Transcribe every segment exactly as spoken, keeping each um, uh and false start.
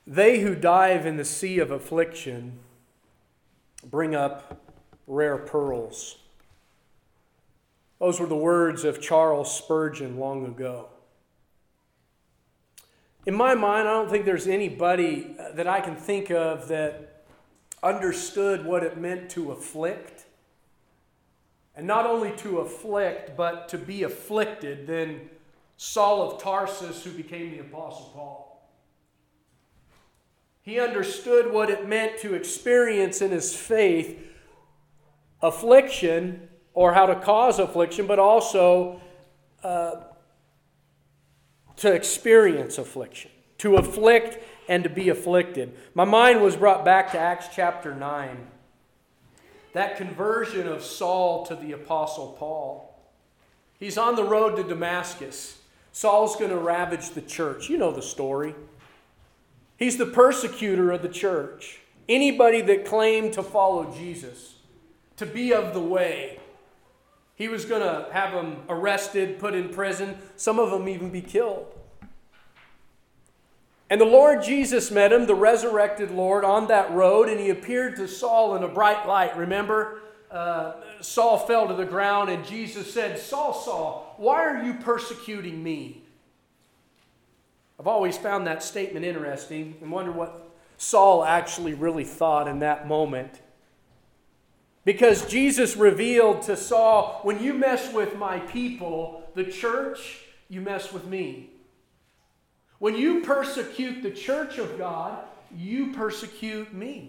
They who dive in the sea of affliction bring up rare pearls. Those were the words of Charles Spurgeon long ago. In my mind, I don't think there's anybody that I can think of that understood what it meant to afflict. And not only to afflict, but to be afflicted than Saul of Tarsus, who became the Apostle Paul. He understood what it meant to experience in his faith affliction, or how to cause affliction, but also uh, to experience affliction, to afflict and to be afflicted. My mind was brought back to Acts chapter nine. That conversion of Saul to the Apostle Paul. He's on the road to Damascus. Saul's going to ravage the church. You know the story. He's the persecutor of the church. Anybody that claimed to follow Jesus, to be of the way, he was going to have them arrested, put in prison, some of them even be killed. And the Lord Jesus met him, the resurrected Lord, on that road, and he appeared to Saul in a bright light. Remember, uh, Saul fell to the ground, and Jesus said, "Saul, Saul, why are you persecuting me?" I've always found that statement interesting and wonder what Saul actually really thought in that moment. Because Jesus revealed to Saul, when you mess with my people, the church, you mess with me. When you persecute the church of God, you persecute me.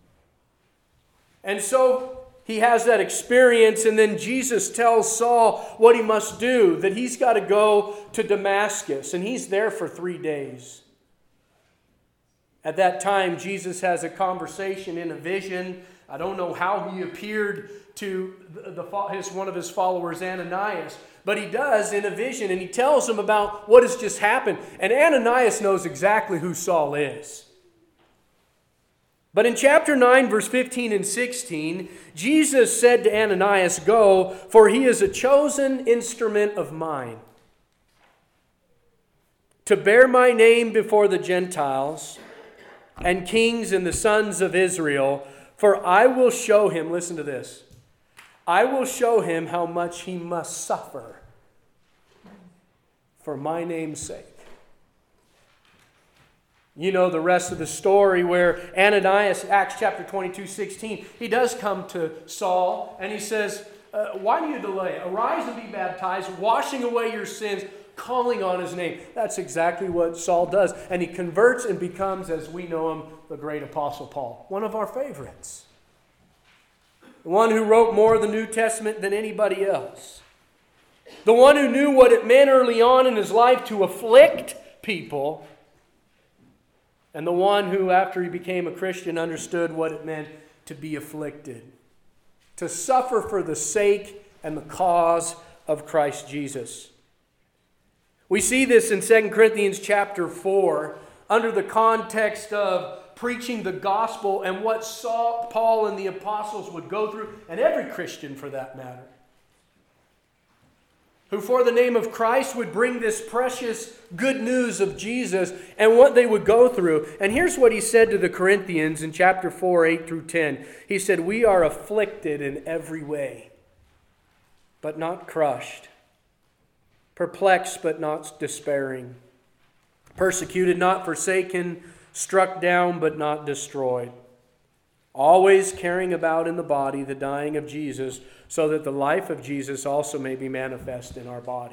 And so he has that experience, and then Jesus tells Saul what he must do, that he's got to go to Damascus, and he's there for three days. At that time, Jesus has a conversation in a vision. I don't know how he appeared to the, the, his, one of his followers, Ananias, but he does in a vision, and he tells him about what has just happened. And Ananias knows exactly who Saul is. But in chapter nine, verse fifteen and sixteen, Jesus said to Ananias, "Go, for he is a chosen instrument of mine, to bear my name before the Gentiles and kings and the sons of Israel. For I will show him," listen to this, "I will show him how much he must suffer for my name's sake." You know the rest of the story where Ananias, Acts chapter twenty-two, sixteen, he does come to Saul and he says, uh, "Why do you delay? Arise and be baptized, washing away your sins, calling on his name." That's exactly what Saul does. And he converts and becomes, as we know him, the great Apostle Paul, one of our favorites. The one who wrote more of the New Testament than anybody else. The one who knew what it meant early on in his life to afflict people. And the one who, after he became a Christian, understood what it meant to be afflicted. To suffer for the sake and the cause of Christ Jesus. We see this in Second Corinthians chapter four, under the context of preaching the gospel and what Saul, Paul and the apostles would go through, and every Christian for that matter, who for the name of Christ would bring this precious good news of Jesus and what they would go through. And here's what he said to the Corinthians in chapter four, eight through ten. He said, "We are afflicted in every way, but not crushed. Perplexed, but not despairing. Persecuted, not forsaken. Struck down, but not destroyed. Always carrying about in the body the dying of Jesus, so that the life of Jesus also may be manifest in our bodies."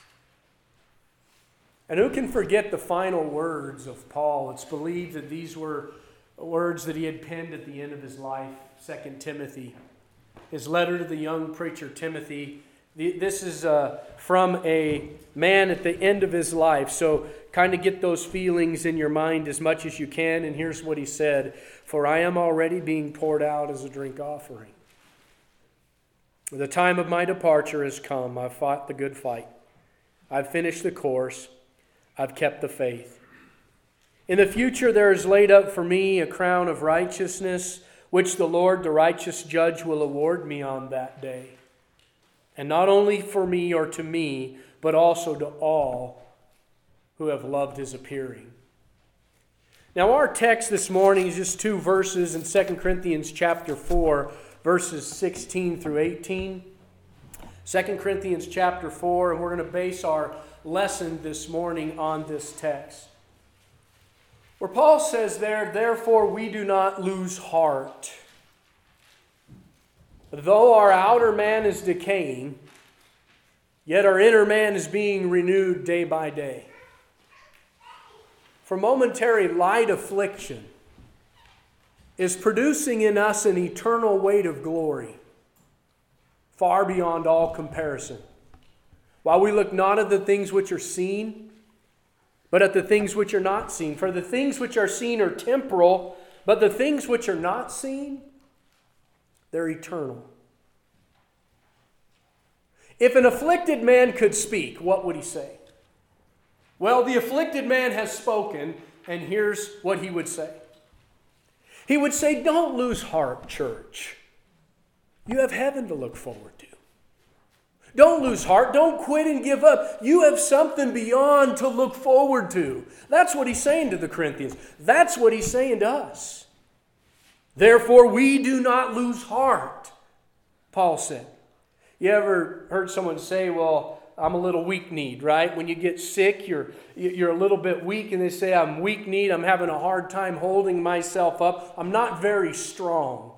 And who can forget the final words of Paul? It's believed that these were words that he had penned at the end of his life, Second Timothy. His letter to the young preacher Timothy. This is uh, from a man at the end of his life. So kind of get those feelings in your mind as much as you can. And here's what he said. "For I am already being poured out as a drink offering. The time of my departure has come. I've fought the good fight. I've finished the course. I've kept the faith. In the future there is laid up for me a crown of righteousness, which the Lord, the righteous judge, will award me on that day. And not only for me or to me, but also to all who have loved his appearing." Now our text this morning is just two verses in Second Corinthians chapter four, verses sixteen through eighteen. Second Corinthians chapter four, and we're going to base our lesson this morning on this text. Where Paul says there, therefore we do not lose heart. Though our outer man is decaying, yet our inner man is being renewed day by day. For momentary light affliction is producing in us an eternal weight of glory, far beyond all comparison. While we look not at the things which are seen, but at the things which are not seen. For the things which are seen are temporal, but the things which are not seen, they're eternal. If an afflicted man could speak, what would he say? Well, the afflicted man has spoken, and here's what he would say. He would say, don't lose heart, church. You have heaven to look forward to. Don't lose heart. Don't quit and give up. You have something beyond to look forward to. That's what he's saying to the Corinthians. That's what he's saying to us. Therefore, we do not lose heart, Paul said. You ever heard someone say, well, I'm a little weak-kneed, right? When you get sick, you're, you're a little bit weak, and they say, I'm weak-kneed, I'm having a hard time holding myself up, I'm not very strong.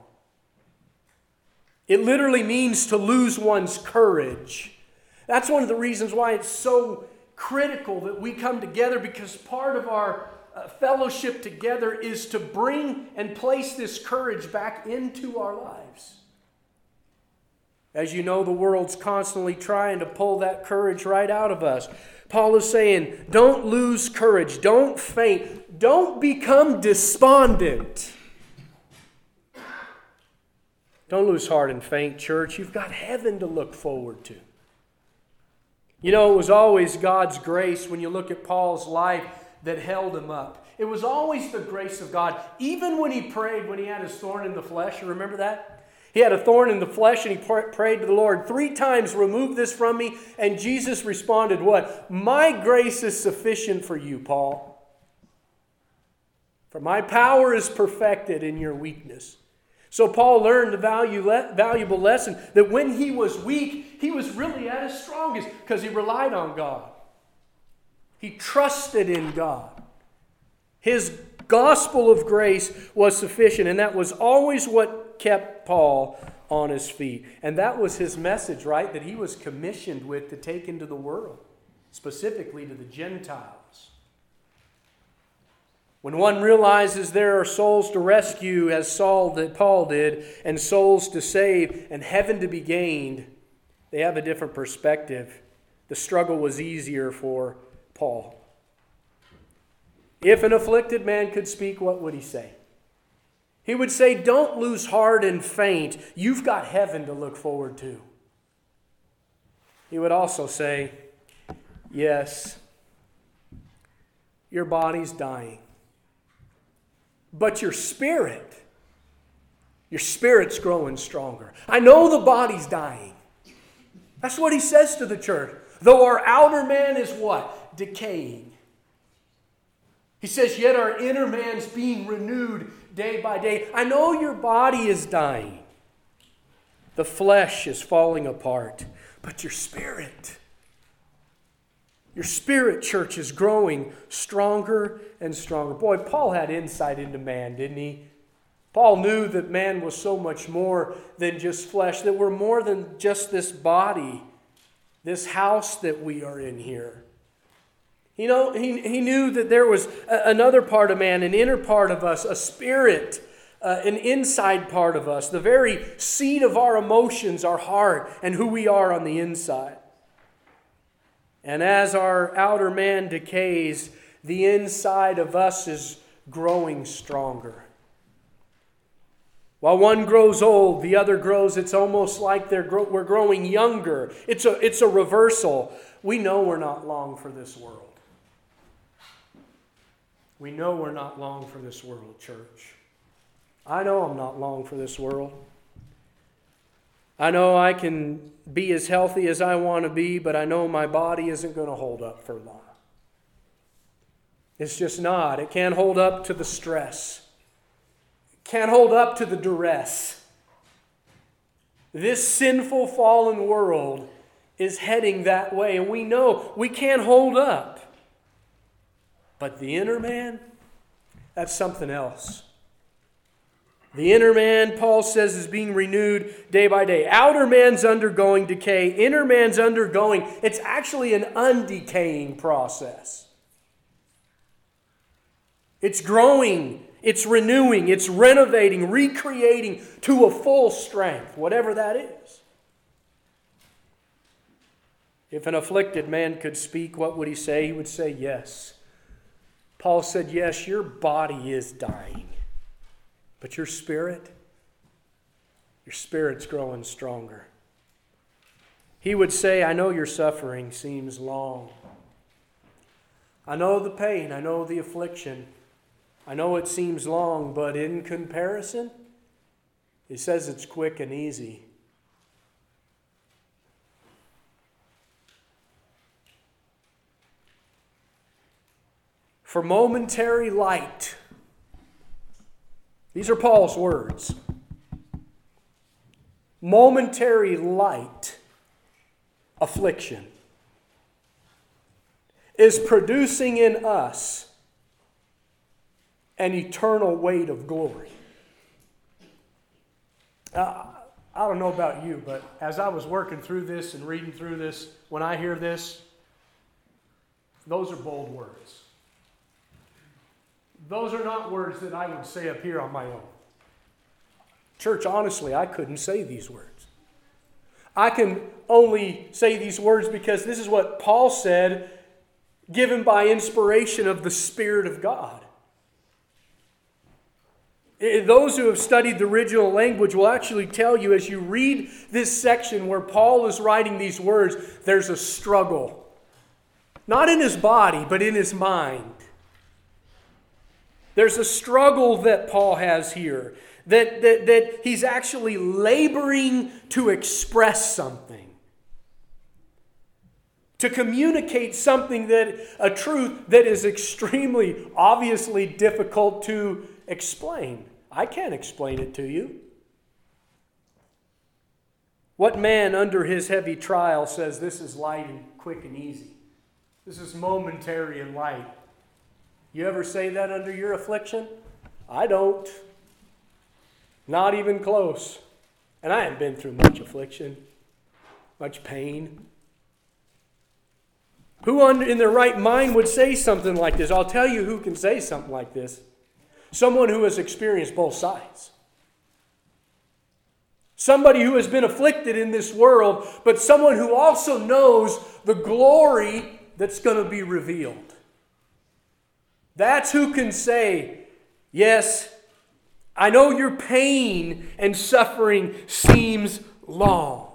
It literally means to lose one's courage. That's one of the reasons why it's so critical that we come together, because part of our uh, fellowship together is to bring and place this courage back into our lives. As you know, the world's constantly trying to pull that courage right out of us. Paul is saying, don't lose courage. Don't faint. Don't become despondent. Don't lose heart and faint, church. You've got heaven to look forward to. You know, it was always God's grace when you look at Paul's life that held him up. It was always the grace of God. Even when he prayed, when he had his thorn in the flesh, you remember that? He had a thorn in the flesh and he prayed to the Lord three times, remove this from me. And Jesus responded, what? My grace is sufficient for you, Paul. For my power is perfected in your weakness. So Paul learned the value, valuable lesson that when he was weak, he was really at his strongest because he relied on God. He trusted in God. His gospel of grace was sufficient, and that was always what kept Paul on his feet. And that was his message, right? That he was commissioned with to take into the world, specifically to the Gentiles. When one realizes there are souls to rescue, as Saul did, Paul did, and souls to save, and heaven to be gained, they have a different perspective. The struggle was easier for Paul. If an afflicted man could speak, what would he say? He would say, don't lose heart and faint. You've got heaven to look forward to. He would also say, yes, your body's dying. But your spirit, your spirit's growing stronger. I know the body's dying. That's what he says to the church. Though our outer man is what? Decaying. He says, yet our inner man's being renewed day by day. I know your body is dying. The flesh is falling apart. But your spirit, your spirit, church, is growing stronger and stronger. Boy, Paul had insight into man, didn't he? Paul knew that man was so much more than just flesh, that we're more than just this body, this house that we are in here. You know, he, he knew that there was a, another part of man, an inner part of us, a spirit, uh, an inside part of us, the very seat of our emotions, our heart, and who we are on the inside. And as our outer man decays, the inside of us is growing stronger. While one grows old, the other grows. It's almost like they're gro- we're growing younger. It's a, it's a reversal. We know we're not long for this world. We know we're not long for this world, church. I know I'm not long for this world. I know I can be as healthy as I want to be, but I know my body isn't going to hold up for long. It's just not. It can't hold up to the stress. It can't hold up to the duress. This sinful, fallen world is heading that way, and we know we can't hold up. But the inner man, that's something else. The inner man, Paul says, is being renewed day by day. Outer man's undergoing decay. Inner man's undergoing. It's actually an undecaying process. It's growing. It's renewing. It's renovating, recreating to a full strength, whatever that is. If an afflicted man could speak, what would he say? He would say, yes. Paul said, yes, your body is dying. But your spirit, your spirit's growing stronger. He would say, I know your suffering seems long. I know the pain, I know the affliction. I know it seems long, but in comparison, he says it's quick and easy. For momentary light, these are Paul's words. Momentary light, affliction, is producing in us an eternal weight of glory. Uh, I don't know about you, but as I was working through this and reading through this, when I hear this, those are bold words. Those are not words that I would say up here on my own. Church, honestly, I couldn't say these words. I can only say these words because this is what Paul said, given by inspiration of the Spirit of God. Those who have studied the original language will actually tell you as you read this section where Paul is writing these words, there's a struggle. Not in his body, but in his mind. There's a struggle that Paul has here, that, that, that he's actually laboring to express something, to communicate something, that a truth that is extremely, obviously difficult to explain. I can't explain it to you. What man under his heavy trial says this is light and quick and easy? This is momentary and light. You ever say that under your affliction? I don't. Not even close. And I haven't been through much affliction, much pain. Who in their right mind would say something like this? I'll tell you who can say something like this. Someone who has experienced both sides. Somebody who has been afflicted in this world, but someone who also knows the glory that's going to be revealed. That's who can say, yes, I know your pain and suffering seems long.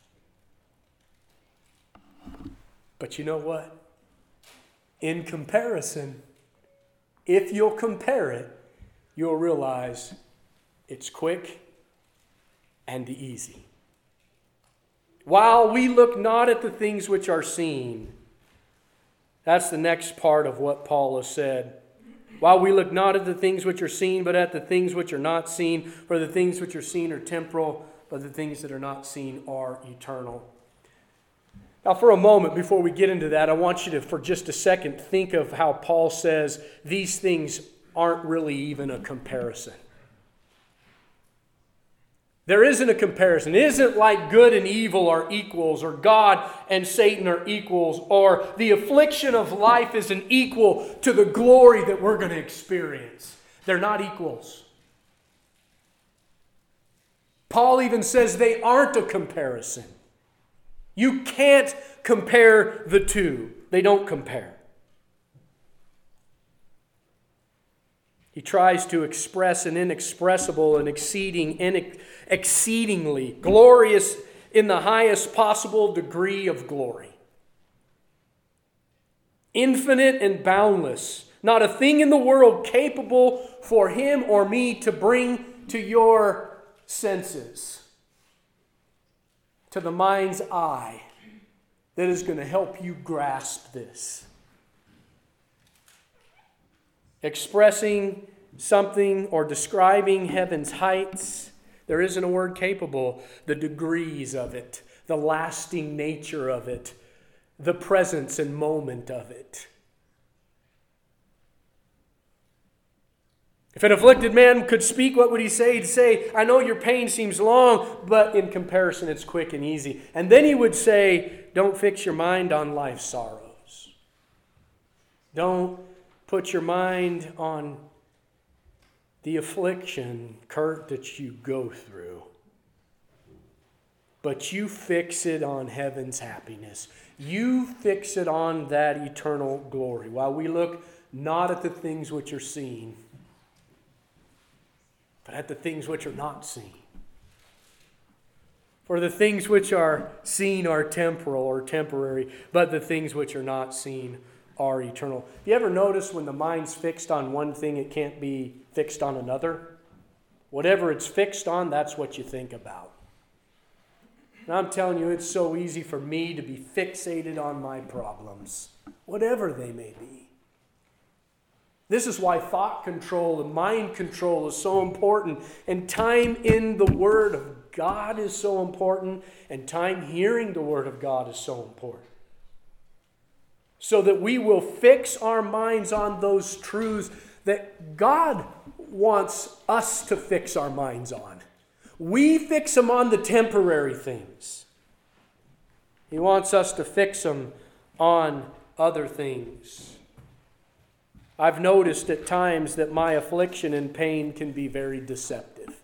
But you know what? In comparison, if you'll compare it, you'll realize it's quick and easy. While we look not at the things which are seen, that's the next part of what Paul has said. While we look not at the things which are seen, but at the things which are not seen. For the things which are seen are temporal, but the things that are not seen are eternal. Now, for a moment, before we get into that, I want you to, for just a second, think of how Paul says these things aren't really even a comparison. There isn't a comparison. It isn't like good and evil are equals, or God and Satan are equals, or the affliction of life is an equal to the glory that we're going to experience. They're not equals. Paul even says they aren't a comparison. You can't compare the two. They don't compare. He tries to express an inexpressible and exceeding, inex- exceedingly glorious in the highest possible degree of glory. Infinite and boundless. Not a thing in the world capable for him or me to bring to your senses, to the mind's eye, that is going to help you grasp this. expressing something or describing heaven's heights. There isn't a word capable. The degrees of it, the lasting nature of it, the presence and moment of it. If an afflicted man could speak, what would he say? He'd say, I know your pain seems long, but in comparison it's quick and easy. And then he would say, don't fix your mind on life's sorrows. Don't put your mind on the affliction, Kurt, that you go through. But you fix it on heaven's happiness. You fix it on that eternal glory. While we look not at the things which are seen, but at the things which are not seen. For the things which are seen are temporal or temporary, but the things which are not seen are eternal. Have you ever noticed when the mind's fixed on one thing, it can't be fixed on another? Whatever it's fixed on, that's what you think about. And I'm telling you, it's so easy for me to be fixated on my problems, whatever they may be. This is why thought control and mind control is so important. And time in the Word of God is so important. And time hearing the Word of God is so important. So that we will fix our minds on those truths that God wants us to fix our minds on. We fix them on the temporary things. He wants us to fix them on other things. I've noticed at times that my affliction and pain can be very deceptive.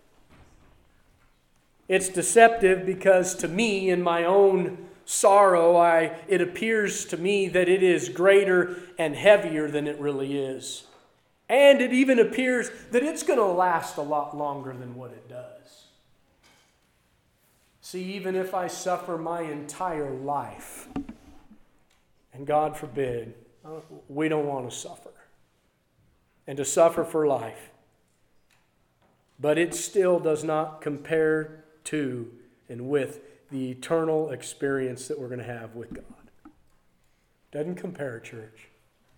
It's deceptive because to me, in my own sorrow, I, it appears to me that it is greater and heavier than it really is. And it even appears that it's going to last a lot longer than what it does. See, even if I suffer my entire life, and God forbid, we don't want to suffer. And to suffer for life. But it still does not compare to and with the eternal experience that we're going to have with God. Doesn't compare, church.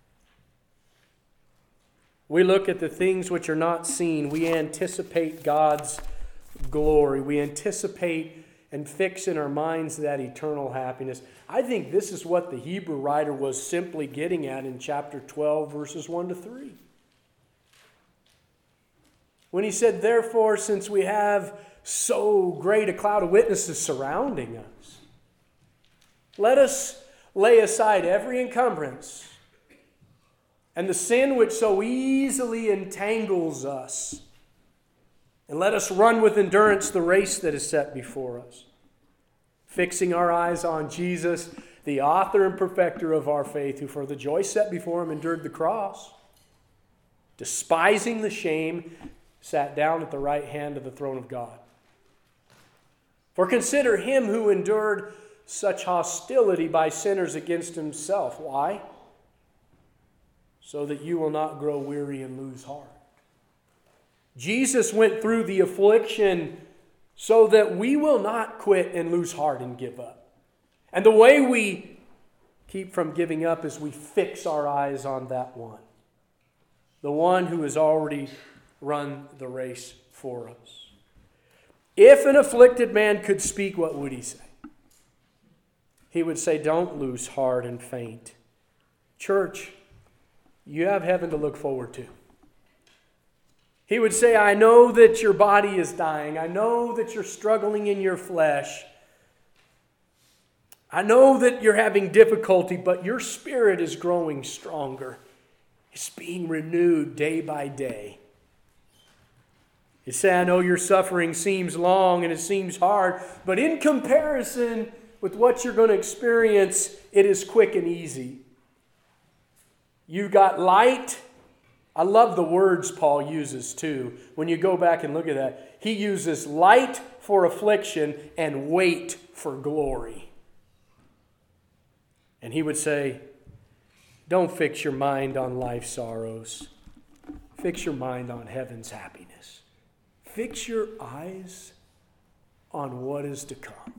We look at the things which are not seen. We anticipate God's glory. We anticipate and fix in our minds that eternal happiness. I think this is what the Hebrew writer was simply getting at in chapter twelve, verses one to three. When he said, therefore, since we have so great a cloud of witnesses surrounding us, let us lay aside every encumbrance and the sin which so easily entangles us, and let us run with endurance the race that is set before us, fixing our eyes on Jesus, the author and perfecter of our faith, who for the joy set before him endured the cross, despising the shame, sat down at the right hand of the throne of God. For consider him who endured such hostility by sinners against himself. Why? So that you will not grow weary and lose heart. Jesus went through the affliction so that we will not quit and lose heart and give up. And the way we keep from giving up is we fix our eyes on that one. The one who has already run the race for us. If an afflicted man could speak, what would he say? He would say, don't lose heart and faint. Church, you have heaven to look forward to. He would say, I know that your body is dying. I know that you're struggling in your flesh. I know that you're having difficulty, but your spirit is growing stronger. It's being renewed day by day. You say, I know your suffering seems long and it seems hard, but in comparison with what you're going to experience, it is quick and easy. You've got light. I love the words Paul uses too. When you go back and look at that, he uses light for affliction and weight for glory. And he would say, don't fix your mind on life's sorrows. Fix your mind on heaven's happiness. Fix your eyes on what is to come.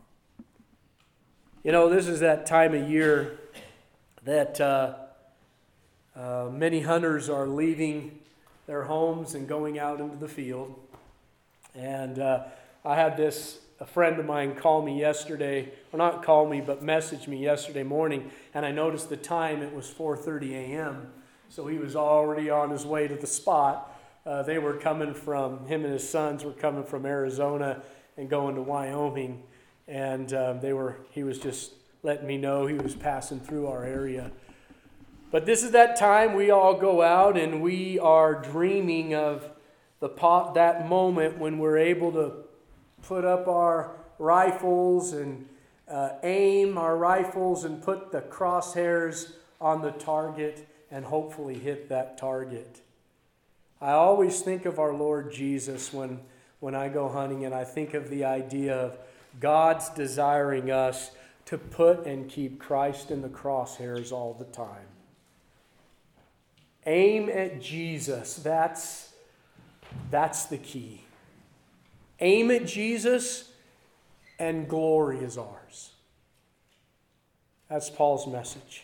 You know, this is that time of year that uh, Uh, many hunters are leaving their homes and going out into the field. And uh, I had this, a friend of mine call me yesterday, or not call me, but message me yesterday morning, and I noticed the time, it was four thirty a.m., so he was already on his way to the spot. Uh, they were coming from, him and his sons were coming from Arizona and going to Wyoming, and um, they were. he was just letting me know he was passing through our area. But this is that time we all go out and we are dreaming of the pot, that moment when we're able to put up our rifles and uh, aim our rifles and put the crosshairs on the target and hopefully hit that target. I always think of our Lord Jesus when, when I go hunting, and I think of the idea of God's desiring us to put and keep Christ in the crosshairs all the time. Aim at Jesus. That's, that's the key. Aim at Jesus and glory is ours. That's Paul's message.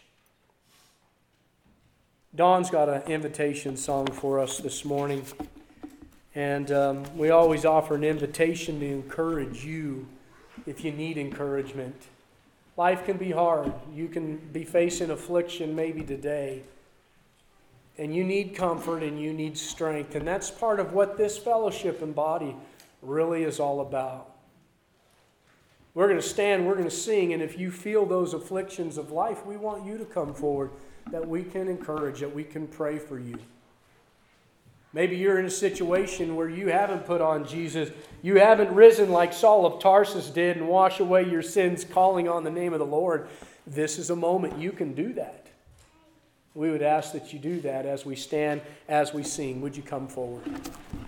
Dawn's got an invitation song for us this morning. And um, we always offer an invitation to encourage you if you need encouragement. Life can be hard. You can be facing affliction maybe today. And you need comfort and you need strength. And that's part of what this fellowship and body really is all about. We're going to stand, we're going to sing, and if you feel those afflictions of life, we want you to come forward, that we can encourage, that we can pray for you. Maybe you're in a situation where you haven't put on Jesus. You haven't risen like Saul of Tarsus did and wash away your sins calling on the name of the Lord. This is a moment you can do that. We would ask that you do that as we stand, as we sing. Would you come forward?